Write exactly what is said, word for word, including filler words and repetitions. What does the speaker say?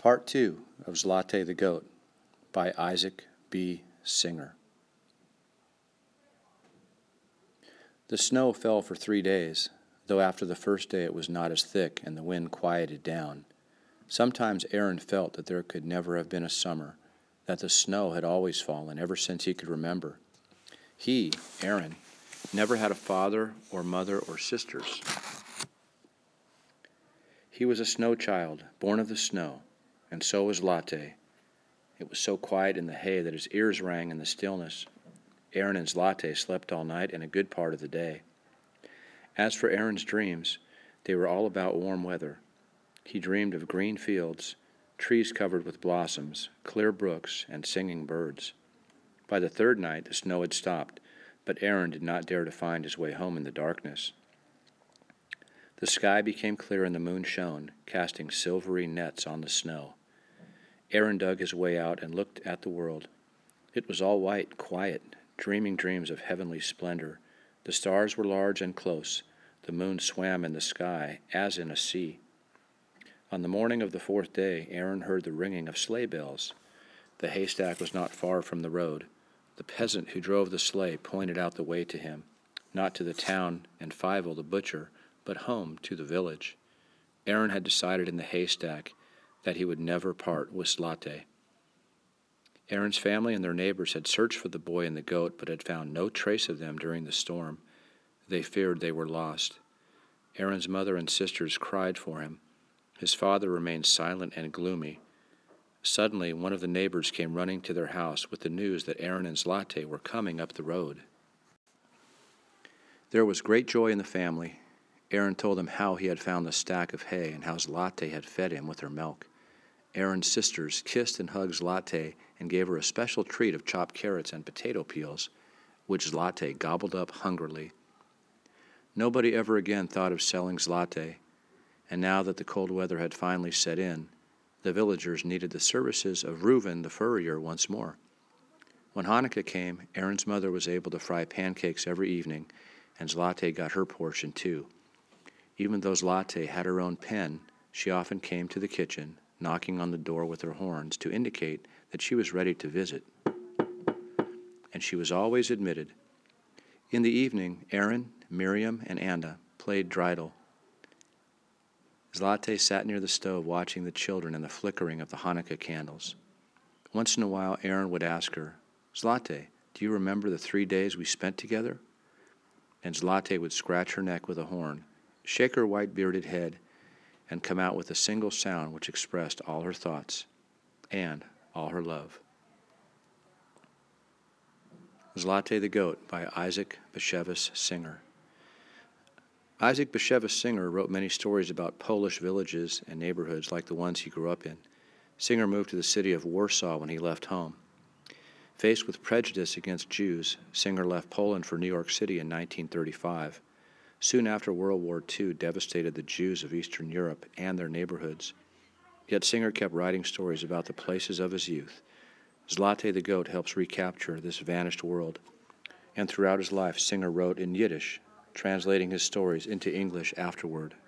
Part two of Zlate the Goat by Isaac B. Singer. The snow fell for three days, though after the first day it was not as thick and the wind quieted down. Sometimes Aaron felt that there could never have been a summer, that the snow had always fallen ever since he could remember. He, Aaron, never had a father or mother or sisters. He was a snow child, born of the snow, and so was Zlate. It was so quiet in the hay that his ears rang in the stillness. Aaron and Zlate slept all night and a good part of the day. As for Aaron's dreams, they were all about warm weather. He dreamed of green fields, trees covered with blossoms, clear brooks, and singing birds. By the third night, the snow had stopped, but Aaron did not dare to find his way home in the darkness. The sky became clear and the moon shone, casting silvery nets on the snow. Aaron dug his way out and looked at the world. It was all white, quiet, dreaming dreams of heavenly splendor. The stars were large and close. The moon swam in the sky as in a sea. On the morning of the fourth day, Aaron heard the ringing of sleigh bells. The haystack was not far from the road. The peasant who drove the sleigh pointed out the way to him, not to the town and Fievel the butcher, but home to the village. Aaron had decided in the haystack that he would never part with Zlate. Aaron's family and their neighbors had searched for the boy and the goat, but had found no trace of them during the storm. They feared they were lost. Aaron's mother and sisters cried for him. His father remained silent and gloomy. Suddenly, one of the neighbors came running to their house with the news that Aaron and Zlate were coming up the road. There was great joy in the family. Aaron told them how he had found the stack of hay and how Zlate had fed him with her milk. Aaron's sisters kissed and hugged Zlate and gave her a special treat of chopped carrots and potato peels, which Zlate gobbled up hungrily. Nobody ever again thought of selling Zlate, and now that the cold weather had finally set in, the villagers needed the services of Reuven the furrier once more. When Hanukkah came, Aaron's mother was able to fry pancakes every evening, and Zlate got her portion too. Even though Zlate had her own pen, she often came to the kitchen, knocking on the door with her horns to indicate that she was ready to visit. And she was always admitted. In the evening, Aaron, Miriam, and Anna played dreidel. Zlate sat near the stove watching the children and the flickering of the Hanukkah candles. Once in a while, Aaron would ask her, "Zlate, do you remember the three days we spent together?" And Zlate would scratch her neck with a horn, shake her white-bearded head, and come out with a single sound which expressed all her thoughts and all her love. Zlate the Goat by Isaac Bashevis Singer. Isaac Bashevis Singer wrote many stories about Polish villages and neighborhoods like the ones he grew up in. Singer moved to the city of Warsaw when he left home. Faced with prejudice against Jews, Singer left Poland for New York City in nineteen thirty-five. Soon after World War Two devastated the Jews of Eastern Europe and their neighborhoods. Yet Singer kept writing stories about the places of his youth. Zlate the Goat helps recapture this vanished world. And throughout his life, Singer wrote in Yiddish, translating his stories into English afterward.